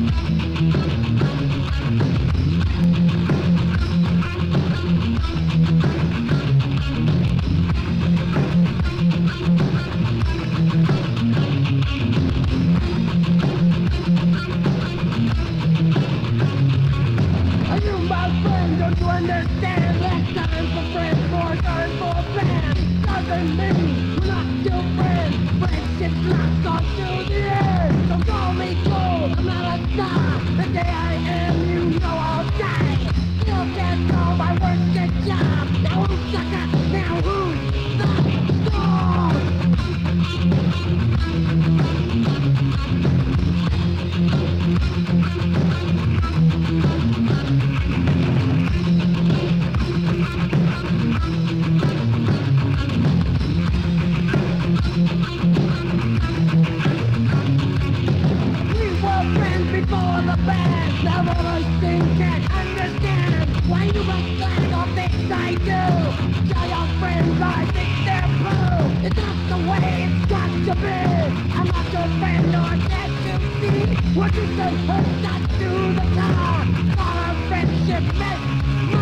Understand, less time for friends, more time for fans. Doesn't mean we're not still friends. Friendship's lost all through the years. Don't call me cold, I'm not a star. The day I am, you know I'll die. Still can't call my work a job. Now who's sucker? Now who's the star? Before the band, now all I sing can't understand why you must flag on things I do. Tell your friends I think they're blue. It's not the way it's got to be. I'm not your friend or dead to see. What you say hurts not to the car. Our friendship meant